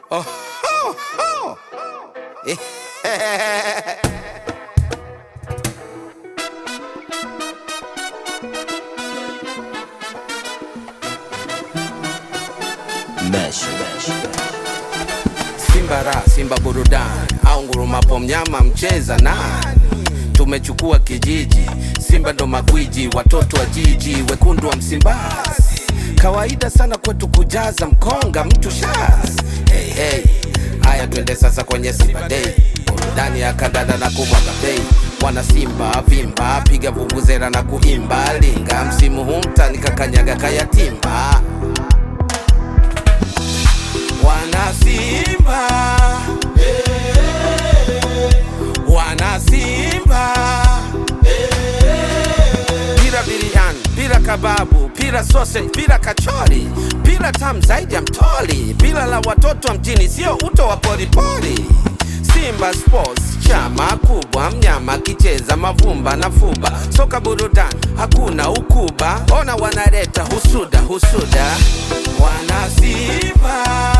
Oh, oh, oh. Simba ra, Simba burudani, au ngurumapo mnyama mcheza nani? Tumechukua kijiji, Simba ndo magwiji, watoto wa jiji, wekundu wa Msimbazi. Kawaida sana kwetu kujaza mkonga mtu shaz. Hey, hey. Haya twende sasa kwenye Simba Day, burudani ya kandanda na kumwaga bei. Wana Simba vimba, piga vuvuzela na kuimba linga, msimu huu mtani kakanyaga kayatimba. Wana Simba, wana Simba, pira biriani, pira kababu, pira sausage, pira kachori, pira tamu zaidi ya mtoli, pira la watoto wa mjini, sio uto wa poripori. Simba Sports, chama kubwa, mnyama kicheza mavumba na fuba, soka burudani, hakuna ukuba, ona wanaleta husuda husuda. Wana Simba,